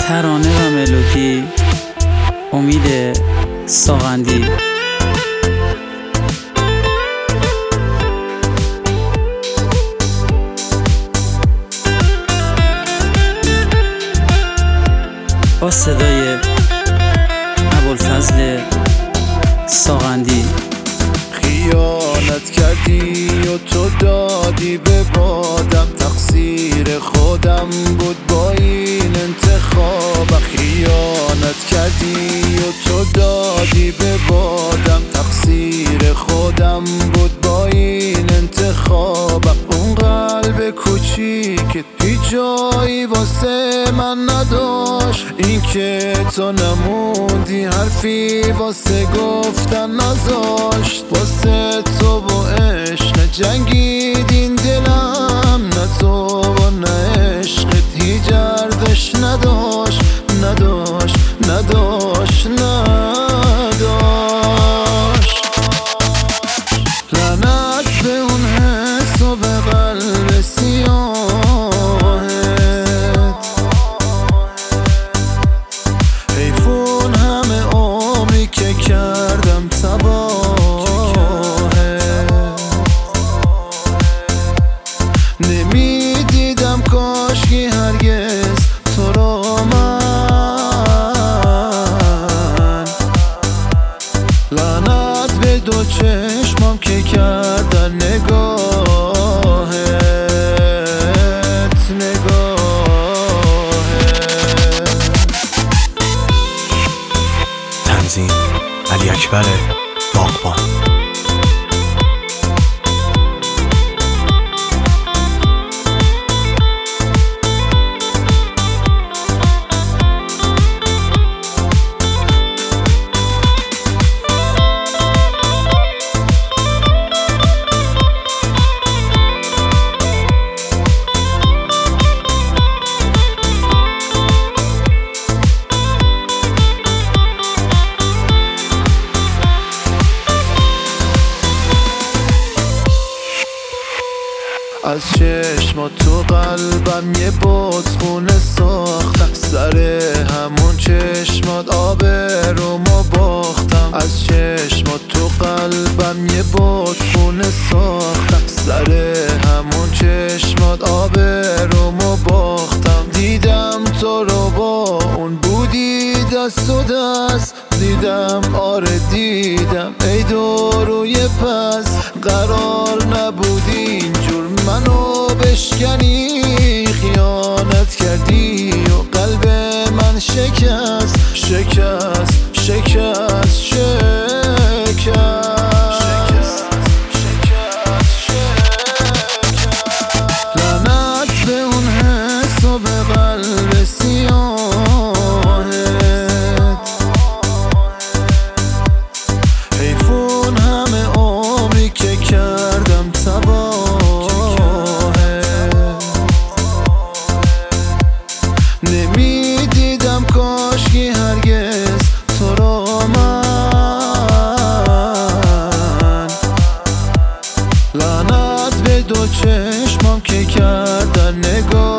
ترانه و ملودی امید ساغندی. با صدای ابوالفضل ساغندی. خیانت کردی و تو دادی به بادم، تقصیر خودم بود با این انتخابم. خیانت کردی و تو دادی به بادم، تقصیر خودم بود با این انتخابم. اون قلب کوچیکت هیچ جایی واسه من نداشت، این که تو نموندی حرفی واسه گفتن نذاشت. واسه تو با عشق جنگیدین دلم، نه تو با نه عشقت هیچ ارزش نداشت نداشت نداشت نداشت. لعنت به اون حس و به قلب سیاهت، حیفون همه عمری که کردم تباهت. نمیدیدم کاشکی هرگز تو رو من. لعنت به دو چشمام که کردن نگاهت نگاهت. تنظیم علی اکبر باغبان. از چشم تو قلبم یه بادخونه ساختم، سر همون چشمات آب رومو باختم. از چشم تو قلبم یه بادخونه ساختم، سر همون چشمات آب رومو باختم. دیدم تو رو با اون بودی دست و دست، دیدم آره دیدم ای دوروی پس. قرار نبودی اینجور منو بشکنی، خیانت کردی و قلب من شکست شکست شکست شکست. لعنت به اون حس و به قلب سیاهت، حیفون همه عمری که کردم تباهت. نمیدیدم کاشکی هرگز تو رو من. لعنت به دو چشمام که کردن نگاه